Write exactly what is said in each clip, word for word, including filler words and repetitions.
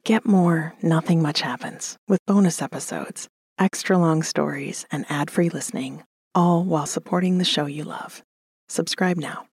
Get more Nothing Much Happens with bonus episodes, extra long stories, and ad-free listening, all while supporting the show you love. Subscribe now.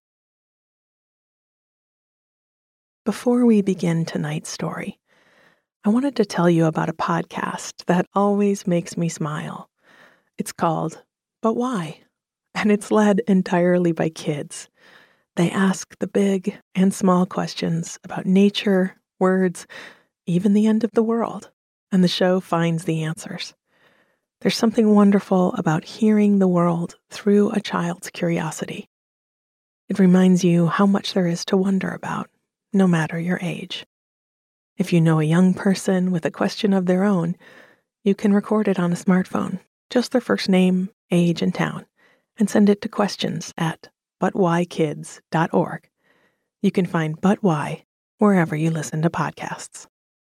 Before we begin tonight's story, I wanted to tell you about a podcast that always makes me smile. It's called But Why? And it's led entirely by kids. They ask the big and small questions about nature, words, even the end of the world, and the show finds the answers. There's something wonderful about hearing the world through a child's curiosity. It reminds you how much there is to wonder about, no matter your age. If you know a young person with a question of their own, you can record it on a smartphone, just their first name, age, and town, and send it to questions at but why kids dot org. You can find But Why wherever you listen to podcasts.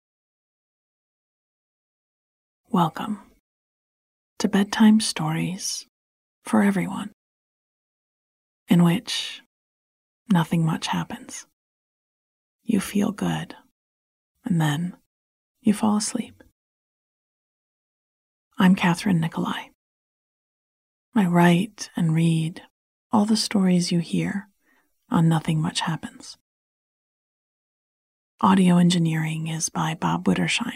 Welcome to Bedtime Stories for Everyone, in which nothing much happens. You feel good, and then you fall asleep. I'm Catherine Nicolai. I write and read all the stories you hear on Nothing Much Happens. Audio engineering is by Bob Wittersheim.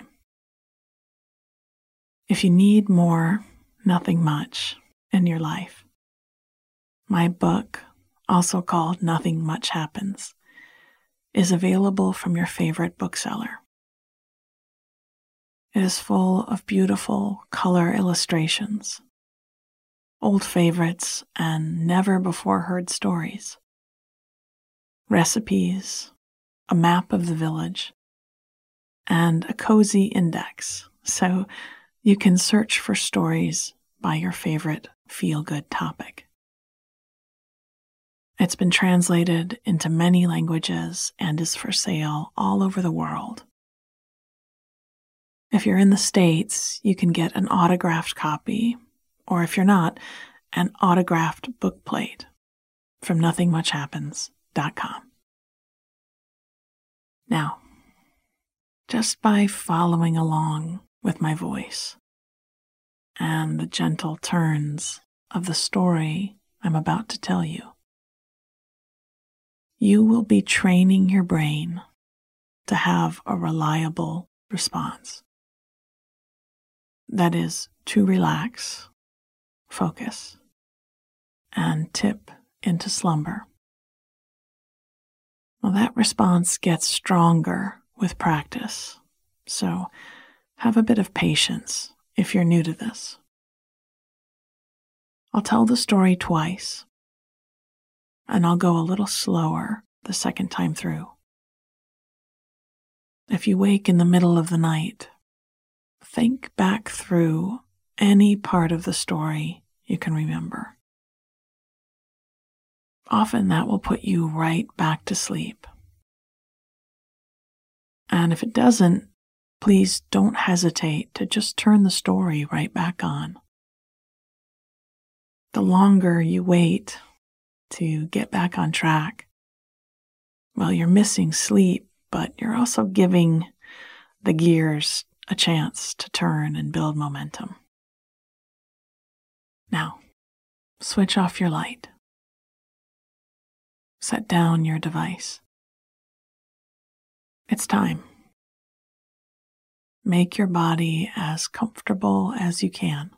If you need more Nothing Much in your life, my book, also called Nothing Much Happens, is available from your favorite bookseller. It is full of beautiful color illustrations, old favorites, and never-before-heard stories, recipes, a map of the village, and a cozy index, so you can search for stories by your favorite feel-good topic. It's been translated into many languages and is for sale all over the world. If you're in the States, you can get an autographed copy, or if you're not, an autographed bookplate from nothing much happens dot com. Now, just by following along with my voice and the gentle turns of the story I'm about to tell you, you will be training your brain to have a reliable response. That is, to relax, focus, and tip into slumber. Well, that response gets stronger with practice, so have a bit of patience if you're new to this. I'll tell the story twice, and I'll go a little slower the second time through. If you wake in the middle of the night, think back through any part of the story you can remember. Often that will put you right back to sleep. And if it doesn't, please don't hesitate to just turn the story right back on. The longer you wait to get back on track, well, you're missing sleep, but you're also giving the gears a chance to turn and build momentum. Now, switch off your light. Set down your device. It's time. Make your body as comfortable as you can.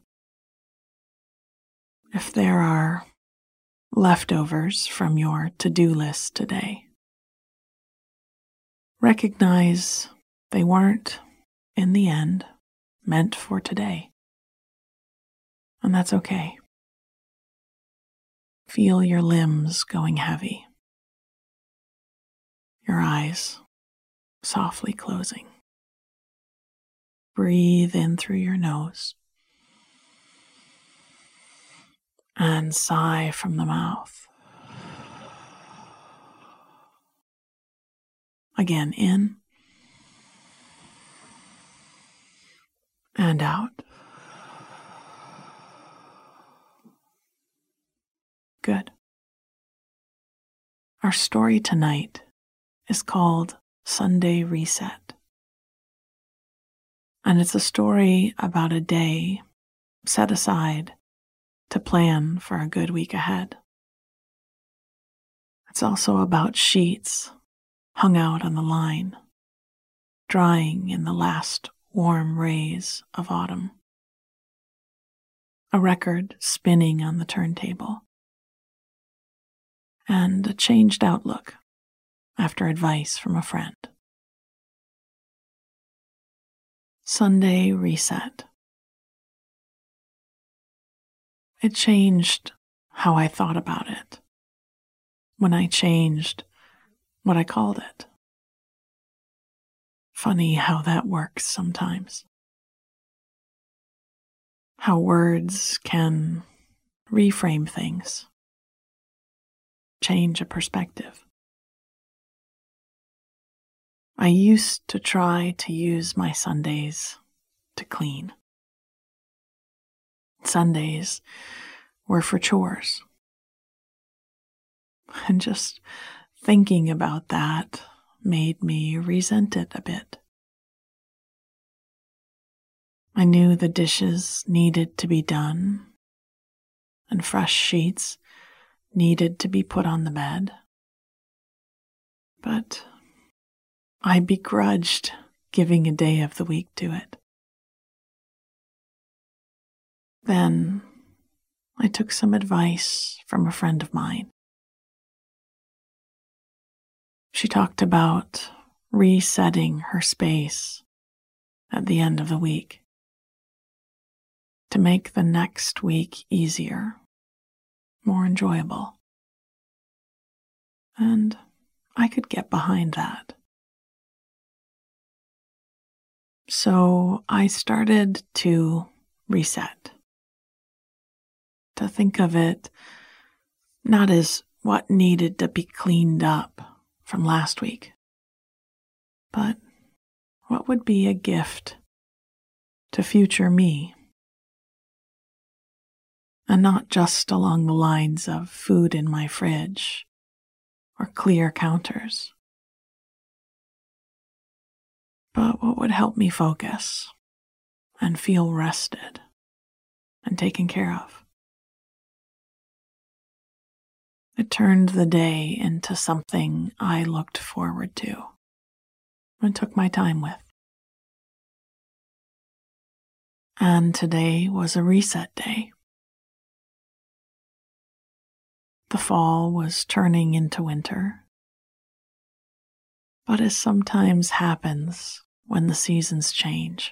If there are leftovers from your to-do list today, recognize they weren't, in the end, meant for today. And that's okay. Feel your limbs going heavy, your eyes softly closing. Breathe in through your nose and sigh from the mouth. Again, in and out. Good. Our story tonight is called Sunday Reset. And it's a story about a day set aside to plan for a good week ahead. It's also about sheets hung out on the line, drying in the last warm rays of autumn. A record spinning on the turntable, and a changed outlook after advice from a friend. Sunday reset. It changed how I thought about it when I changed what I called it. Funny how that works sometimes. How words can reframe things, change a perspective. I used to try to use my Sundays to clean. Sundays were for chores. And just thinking about that made me resent it a bit. I knew the dishes needed to be done, and fresh sheets needed to be put on the bed. But I begrudged giving a day of the week to it. Then I took some advice from a friend of mine. She talked about resetting her space at the end of the week to make the next week easier, more enjoyable. And I could get behind that. So I started to reset, to think of it not as what needed to be cleaned up from last week, but what would be a gift to future me. And not just along the lines of food in my fridge or clear counters, but what would help me focus and feel rested and taken care of. It turned the day into something I looked forward to and took my time with. And today was a reset day. The fall was turning into winter, but as sometimes happens when the seasons change,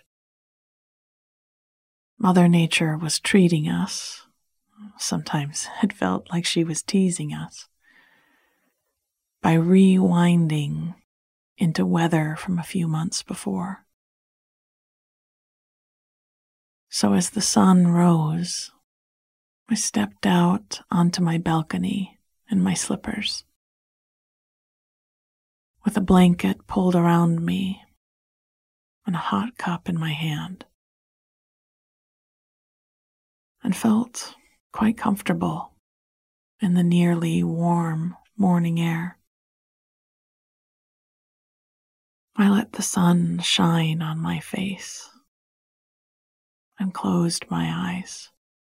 Mother Nature was treating us. Sometimes it felt like she was teasing us by rewinding into weather from a few months before. So as the sun rose, I stepped out onto my balcony in my slippers, with a blanket pulled around me and a hot cup in my hand, and felt quite comfortable in the nearly warm morning air. I let the sun shine on my face and closed my eyes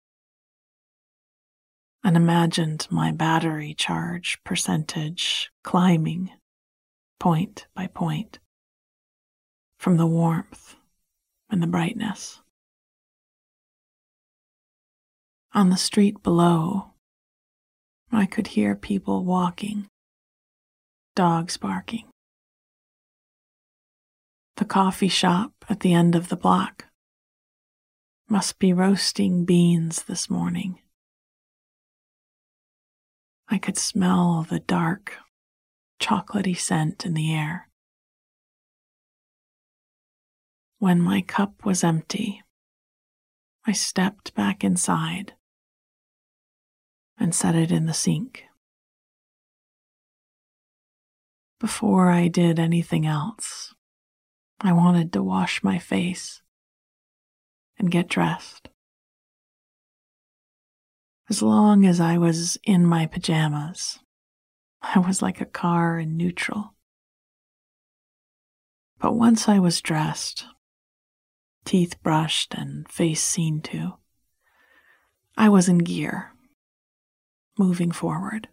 and imagined my battery charge percentage climbing point by point from the warmth and the brightness. On the street below, I could hear people walking, dogs barking. The coffee shop at the end of the block must be roasting beans this morning. I could smell the dark, chocolatey scent in the air. When my cup was empty, I stepped back inside and set it in the sink. Before I did anything else, I wanted to wash my face and get dressed. As long as I was in my pajamas, I was like a car in neutral. But once I was dressed, teeth brushed and face seen to. I was in gear, moving forward.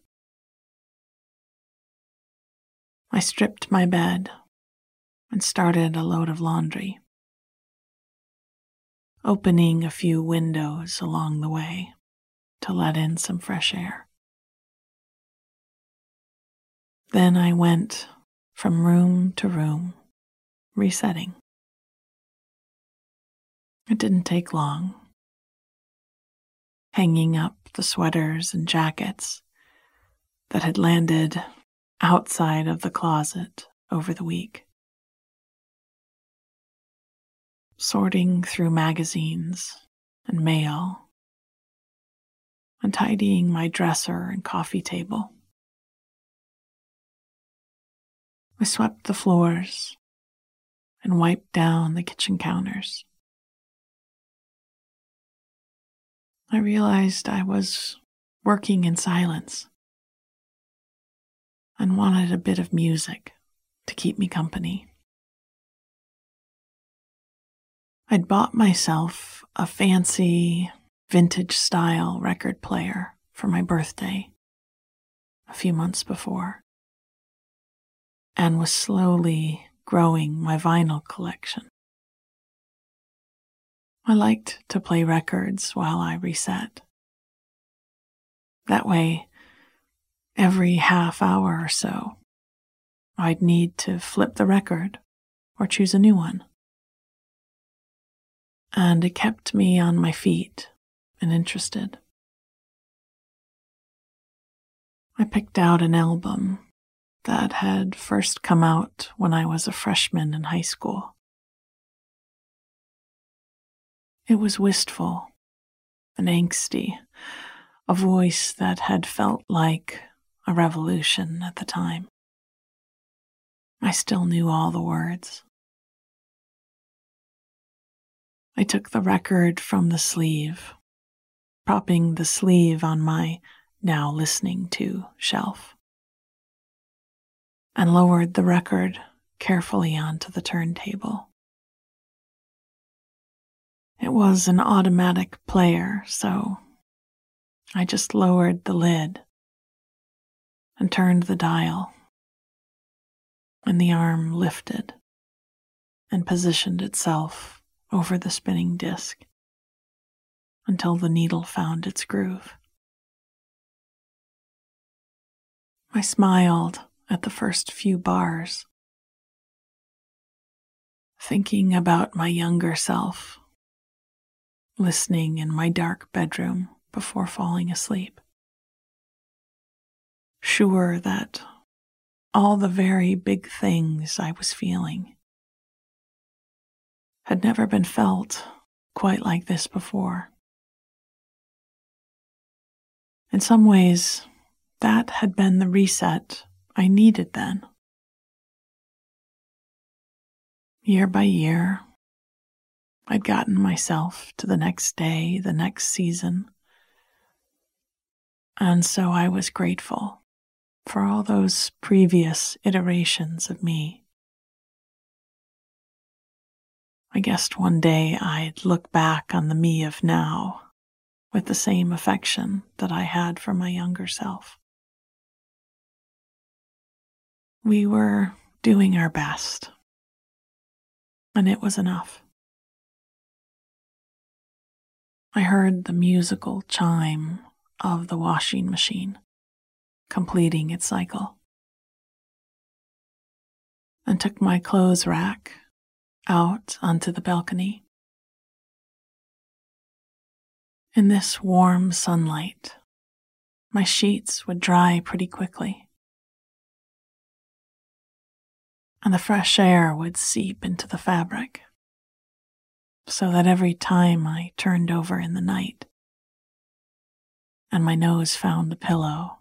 I stripped my bed and started a load of laundry, opening a few windows along the way to let in some fresh air. Then I went from room to room, resetting. It didn't take long. Hanging up the sweaters and jackets that had landed outside of the closet over the week. Sorting through magazines and mail, and tidying my dresser and coffee table. I swept the floors and wiped down the kitchen counters. I realized I was working in silence and wanted a bit of music to keep me company. I'd bought myself a fancy, vintage-style record player for my birthday a few months before, and was slowly growing my vinyl collection. I liked to play records while I reset. That way, every half hour or so, I'd need to flip the record or choose a new one. And it kept me on my feet and interested. I picked out an album that had first come out when I was a freshman in high school. It was wistful and angsty, a voice that had felt like a revolution at the time. I still knew all the words. I took the record from the sleeve, propping the sleeve on my now listening to shelf, and lowered the record carefully onto the turntable. It was an automatic player, so I just lowered the lid and turned the dial, and the arm lifted and positioned itself over the spinning disc until the needle found its groove. I smiled at the first few bars, thinking about my younger self, listening in my dark bedroom before falling asleep, sure that all the very big things I was feeling had never been felt quite like this before. In some ways, that had been the reset I needed then. Year by year, I'd gotten myself to the next day, the next season, and so I was grateful for all those previous iterations of me. I guessed one day I'd look back on the me of now with the same affection that I had for my younger self. We were doing our best, and it was enough. I heard the musical chime of the washing machine completing its cycle, and took my clothes rack out onto the balcony. In this warm sunlight, my sheets would dry pretty quickly, and the fresh air would seep into the fabric, so that every time I turned over in the night and my nose found the pillow,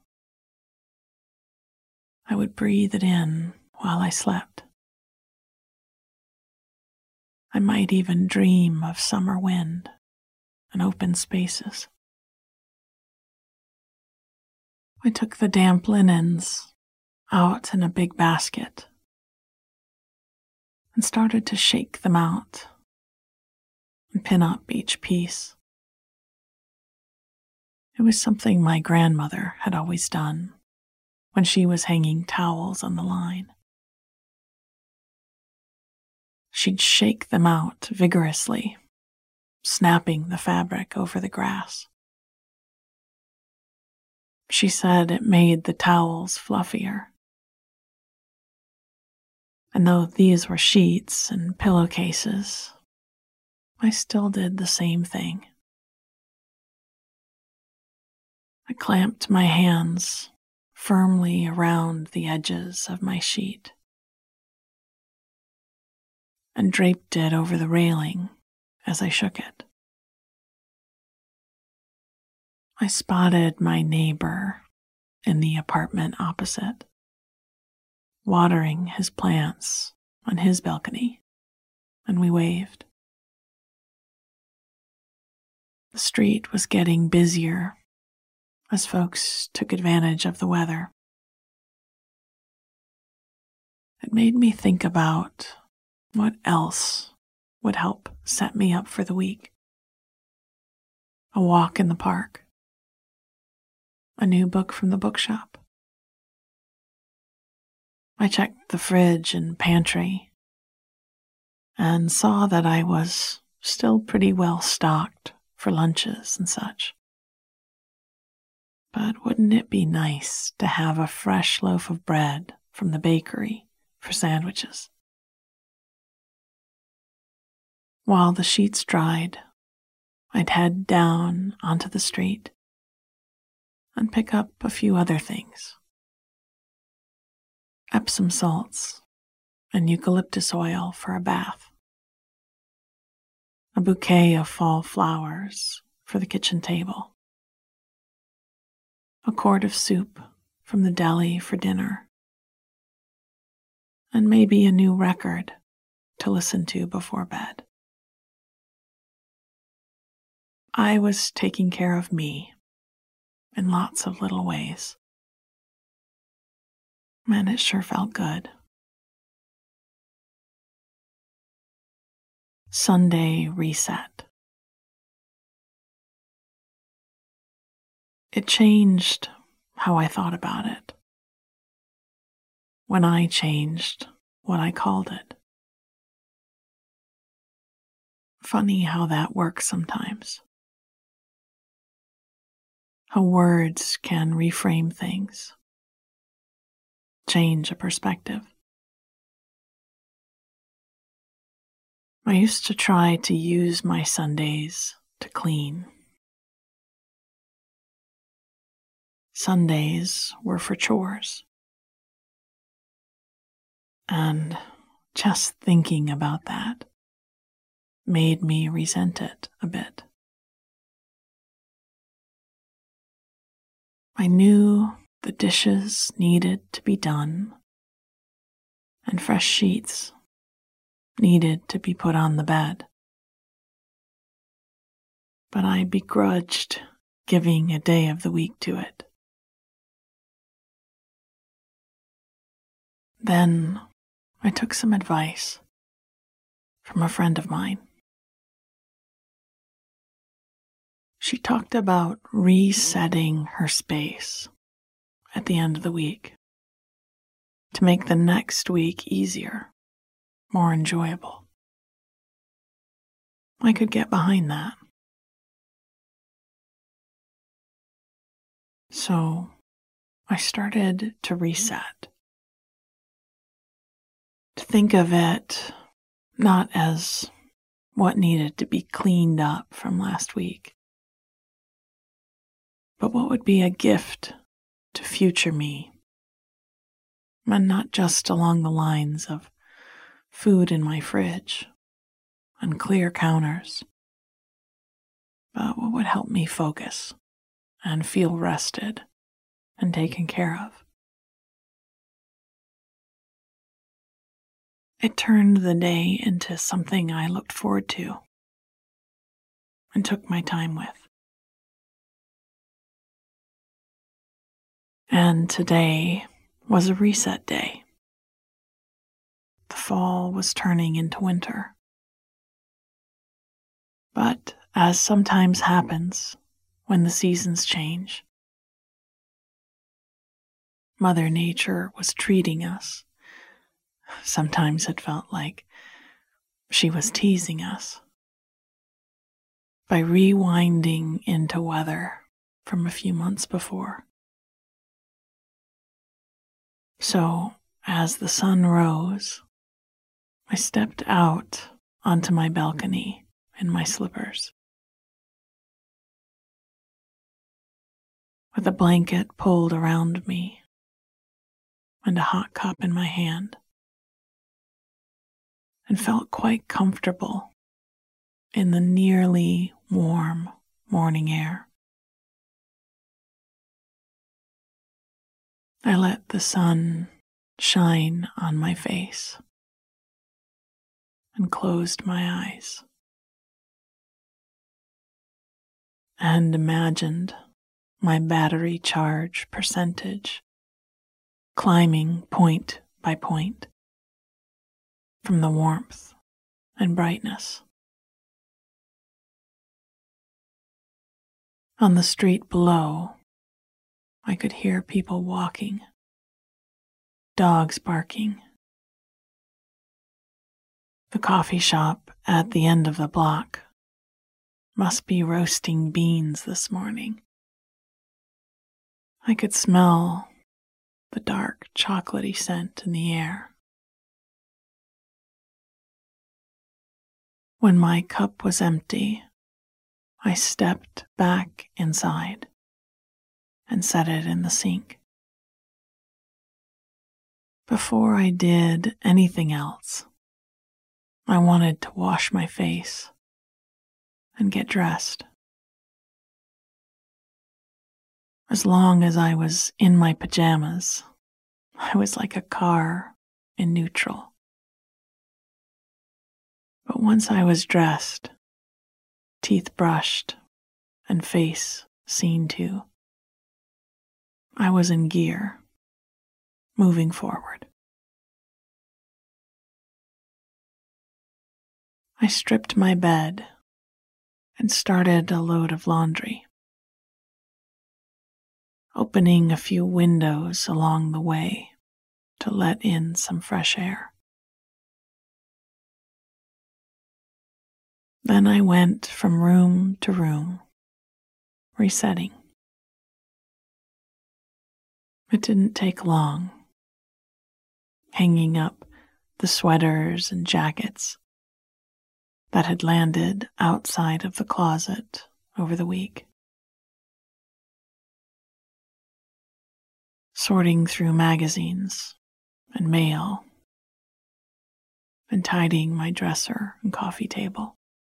I would breathe it in while I slept. I might even dream of summer wind and open spaces. I took the damp linens out in a big basket and started to shake them out and pin up each piece. It was something my grandmother had always done when she was hanging towels on the line. She'd shake them out vigorously, snapping the fabric over the grass. She said it made the towels fluffier. And though these were sheets and pillowcases, I still did the same thing. I clamped my hands firmly around the edges of my sheet and draped it over the railing as I shook it. I spotted my neighbor in the apartment opposite, watering his plants on his balcony, and we waved. The street was getting busier as folks took advantage of the weather. It made me think about what else would help set me up for the week. A walk in the park, a new book from the bookshop. I checked the fridge and pantry and saw that I was still pretty well stocked for lunches and such. But wouldn't it be nice to have a fresh loaf of bread from the bakery for sandwiches? While the sheets dried, I'd head down onto the street and pick up a few other things. Epsom salts and eucalyptus oil for a bath. A bouquet of fall flowers for the kitchen table. A quart of soup from the deli for dinner. And maybe a new record to listen to before bed. I was taking care of me in lots of little ways. Man, it sure felt good. Sunday reset. It changed how I thought about it when I changed what I called it. Funny how that works sometimes. How words can reframe things, change a perspective. I used to try to use my Sundays to clean. Sundays were for chores. And just thinking about that made me resent it a bit. I knew the dishes needed to be done, and fresh sheets needed to be put on the bed. But I begrudged giving a day of the week to it. Then I took some advice from a friend of mine. She talked about resetting her space at the end of the week to make the next week easier, more enjoyable. I could get behind that. So I started to reset. To think of it not as what needed to be cleaned up from last week, but what would be a gift to future me, and not just along the lines of food in my fridge and clear counters, but what would help me focus and feel rested and taken care of. It turned the day into something I looked forward to and took my time with. And today was a reset day. The fall was turning into winter. But as sometimes happens when the seasons change, Mother Nature was treating us. Sometimes it felt like she was teasing us by rewinding into weather from a few months before. So, as the sun rose, I stepped out onto my balcony in my slippers, with a blanket pulled around me and a hot cup in my hand, and felt quite comfortable in the nearly warm morning air. I let the sun shine on my face and closed my eyes and imagined my battery charge percentage climbing point by point from the warmth and brightness. On the street below, I could hear people walking, dogs barking. The coffee shop at the end of the block must be roasting beans this morning. I could smell the dark chocolatey scent in the air. When my cup was empty, I stepped back inside and set it in the sink. Before I did anything else, I wanted to wash my face and get dressed. As long as I was in my pajamas, I was like a car in neutral. But once I was dressed, teeth brushed, and face seen to, I was in gear, moving forward. I stripped my bed and started a load of laundry, opening a few windows along the way to let in some fresh air. Then I went from room to room, resetting. It didn't take long, hanging up the sweaters and jackets that had landed outside of the closet over the week, sorting through magazines and mail, and tidying my dresser and coffee table.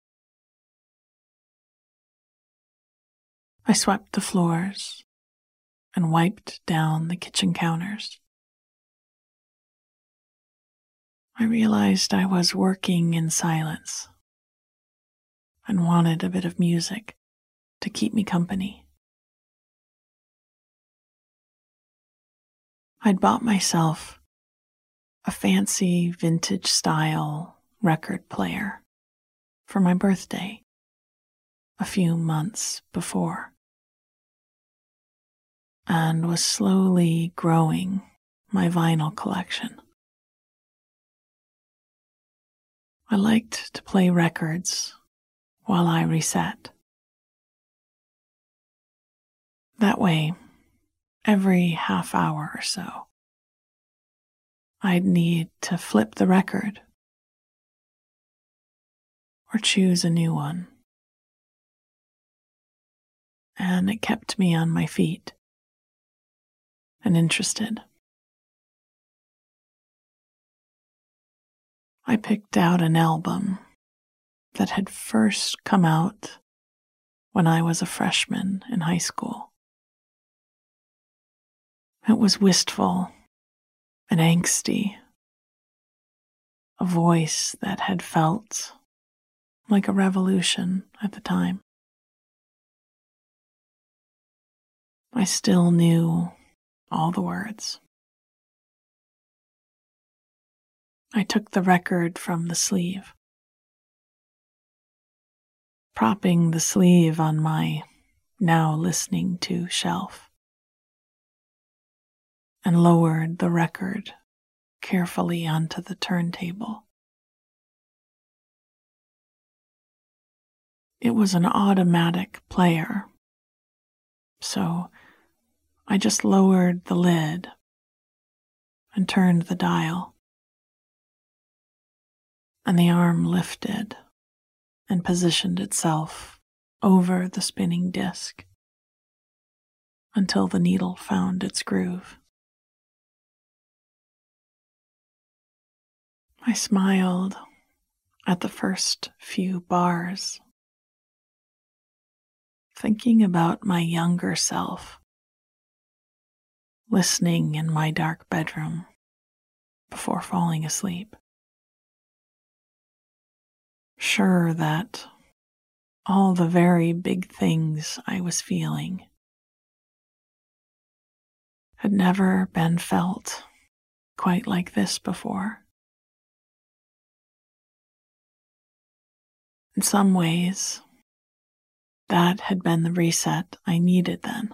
I swept the floors and wiped down the kitchen counters. I realized I was working in silence and wanted a bit of music to keep me company. I'd bought myself a fancy vintage-style record player for my birthday a few months before, and was slowly growing my vinyl collection. I liked to play records while I reset. That way, every half hour or so, I'd need to flip the record or choose a new one. And it kept me on my feet and interested. I picked out an album that had first come out when I was a freshman in high school. It was wistful and angsty, a voice that had felt like a revolution at the time. I still knew all the words. I took the record from the sleeve, propping the sleeve on my now listening to shelf, and lowered the record carefully onto the turntable. It was an automatic player, so I just lowered the lid and turned the dial, and the arm lifted and positioned itself over the spinning disc until the needle found its groove. I smiled at the first few bars, thinking about my younger self, listening in my dark bedroom before falling asleep, sure that all the very big things I was feeling had never been felt quite like this before. In some ways, that had been the reset I needed then.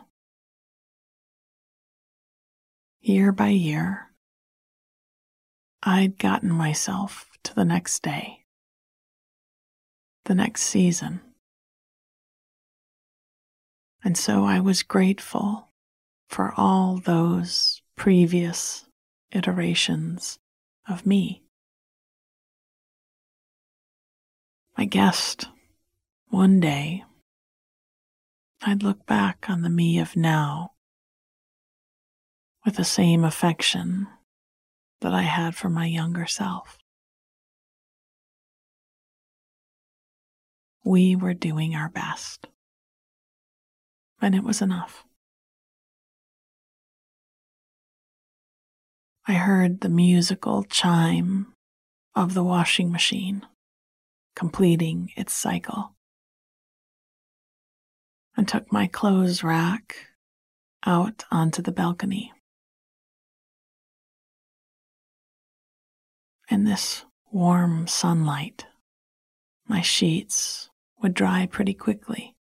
Year by year, I'd gotten myself to the next day, the next season. And so I was grateful for all those previous iterations of me. I guessed one day I'd look back on the me of now with the same affection that I had for my younger self. We were doing our best, and it was enough. I heard the musical chime of the washing machine completing its cycle, and took my clothes rack out onto the balcony. In this warm sunlight, my sheets would dry pretty quickly,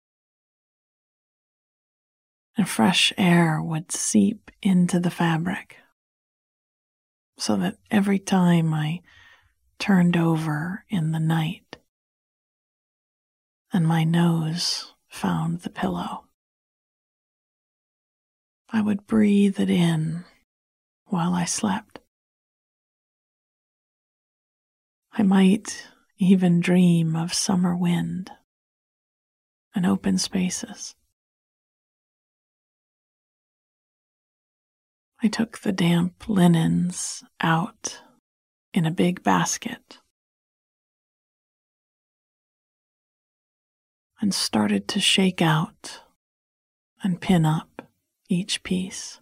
and fresh air would seep into the fabric, so that every time I turned over in the night and my nose found the pillow, I would breathe it in while I slept. I might even dream of summer wind and open spaces. I took the damp linens out in a big basket and started to shake out and pin up each piece.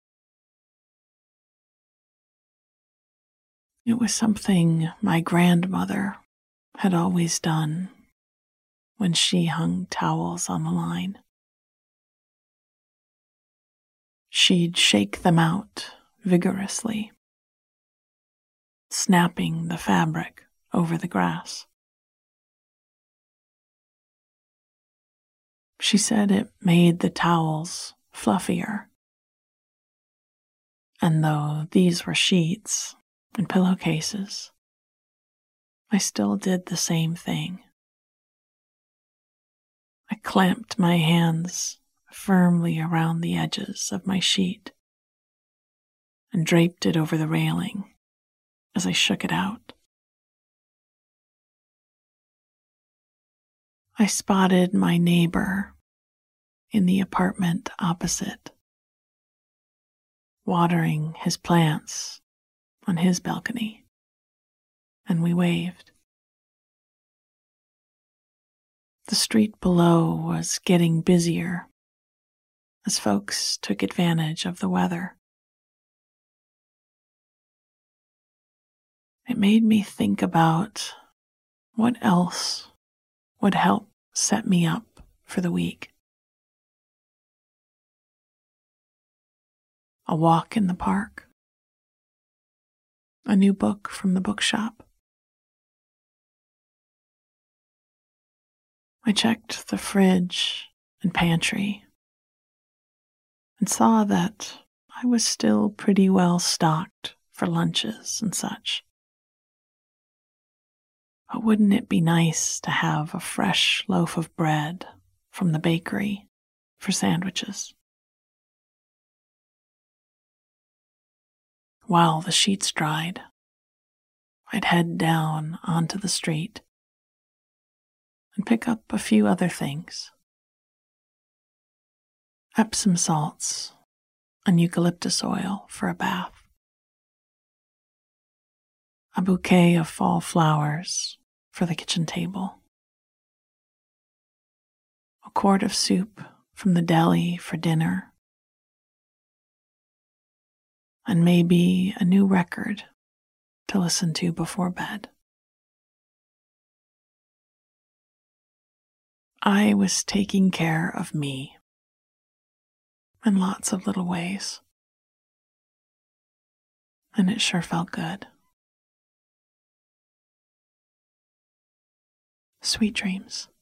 It was something my grandmother had always done when she hung towels on the line. She'd shake them out vigorously, snapping the fabric over the grass. She said it made the towels fluffier. And though these were sheets and pillowcases, I still did the same thing. I clamped my hands firmly around the edges of my sheet and draped it over the railing as I shook it out. I spotted my neighbor in the apartment opposite, watering his plants on his balcony, and we waved. The street below was getting busier as folks took advantage of the weather. It made me think about what else would help set me up for the week. A walk in the park, a new book from the bookshop, I checked the fridge and pantry and saw that I was still pretty well stocked for lunches and such. But wouldn't it be nice to have a fresh loaf of bread from the bakery for sandwiches? While the sheets dried, I'd head down onto the street and pick up a few other things. Epsom salts and eucalyptus oil for a bath. A bouquet of fall flowers for the kitchen table. A quart of soup from the deli for dinner. And maybe a new record to listen to before bed. I was taking care of me in lots of little ways, and it sure felt good. Sweet dreams.